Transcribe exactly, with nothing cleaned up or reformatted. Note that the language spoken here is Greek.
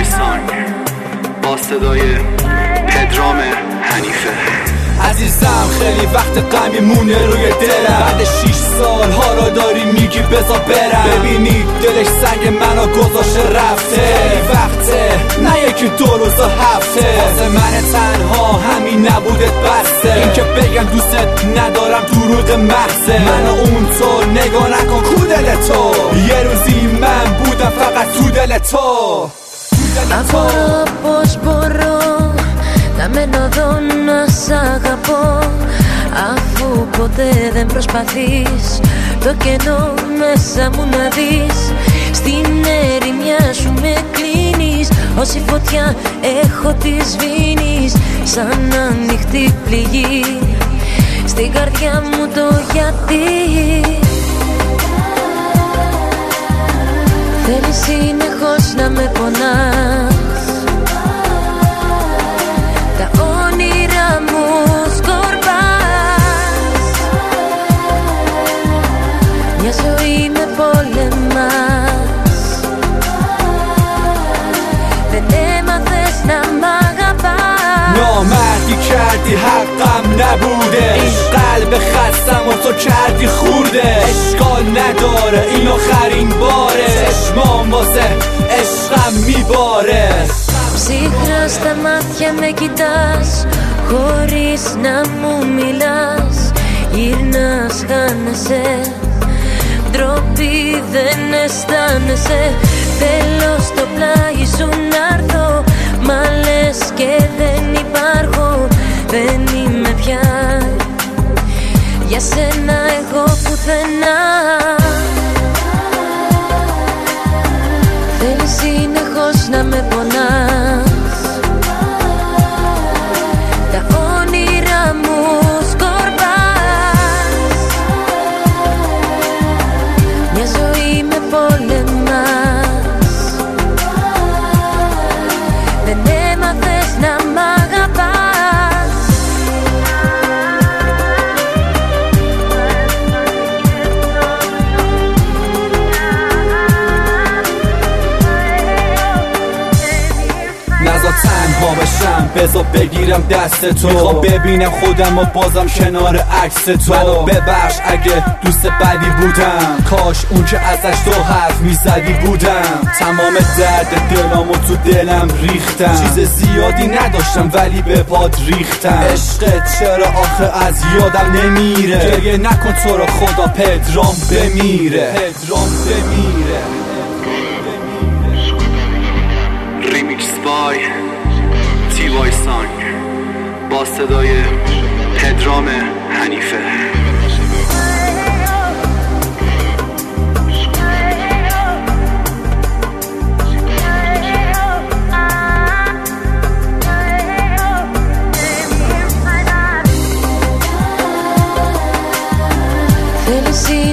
وای سانگ با صدای پدرام حنیفه. عزیزم خیلی وقت غمی مونه روی دلم، بعد شیش سال ها را داری میگی بذار برم. ببینید دلش سنگ منو گذاشته رفته، خیلی وقته نه یکی دو روز و هفته. واسه من تنها همین نبودت بسته، این که بگم دوستت ندارم دروغ محضه. منو اون تو نگاه نکن کو دل تو، یه روزی من بودم فقط تو دل تو. Απορώ πως μπορώ να μένω εδώ να σ' αγαπώ, αφού ποτέ δεν προσπαθείς το κενό μέσα μου να δεις. Στην ερημιά σου με κλείνεις, όση φωτιά έχω τη σβήνεις. Σαν ανοιχτή πληγή στην καρδιά μου το γιατί. Θέλεις συνεχώς να με πονάς, τα όνειρα μου σκορπάς. Μια ζωή με πολεμάς, δεν έμαθες να μ' αγαπάς. نامردی کردی حقم نبوده، این قلب خستم و تو کردی خورده. اشکال نداره این آخرین باره، چشمام واسه عشقم میباره. Ψυχρά στα μάτια με κοιτάς, χωρίς να μου μιλάς. Γυρνάς, χάνεσαι, ντροπή δεν αισθάνεσαι. Θέλω στο πλάι σου να'ρθω, μα λες και δεν υπάρχω. Δεν είμαι πια για σένα εγώ πουθενά. Θέλεις συνεχώς να με πονάς, τα όνειρα μου σκορπάς. Μια ζωή με πολεμάς, δεν έμαθες να μ' αγαπάς. نذار تنها بشم، بذار بگیرم دست تو. میخوام ببینم خودم و بازم کنار عکس تو. منو ببخش اگه دوست بدی بودم، کاش اون که ازش تو حرف میزدی بودم. تمام درد دلامو تو دلم ریختم، چیز زیادی نداشتم ولی به پاد ریختم. عشقت چرا آخه از یادم نمیره، گریه نکن تو رو خدا پدرام بمیره، پدرام بمیره. ریمیکس بای تی وای سانگ با صدای پدرام حنیفه. Θέλεις